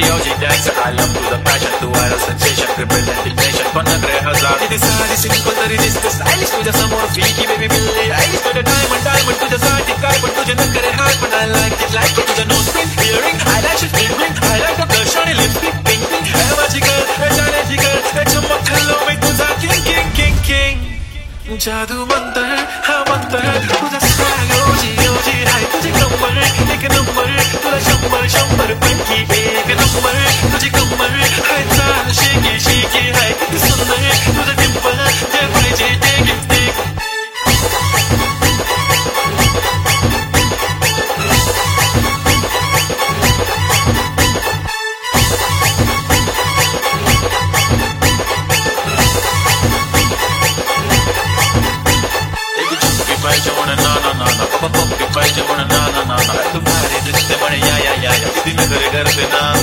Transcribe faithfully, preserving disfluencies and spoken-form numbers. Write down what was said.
Yogi dancer, I love to the passion, to viral sensation, representing nation. Panagre hazar, it is hard, simple, तरी दिसते stylish तुझ्या समोर freaky baby Billie Eilish. तुझ्या diamond diamond तुझ्यासाठी काय पण तुझे नखरे हात पण I like it like it. तुझं nose ring, earring, eyelashes, bling bling, highlight the blush आणि lipstick, pink pink. हे माझी girl, हे जाण्याची girl, हे चमक खाल्लो मी तुझा king king king king. जादू मंतर, हा मंतर, तुझा swag ओजी ओजी हाय तुझी कमर एक नंबर, तुला शंभर शंभर पैकी एक नंबर. तुझी कमर हाय चाल शेकी शेकी हाय किती सुंदर, तुझं डिंपल जे पाहिजे ते गिफ्ट. पाहिजे म्हणा ना ना ना ना, पप्पा पप्पी पाहिजे म्हणा ना ना ना ना. तू भारी दिसते म्हणे या या या या, किती नखरे करते ना.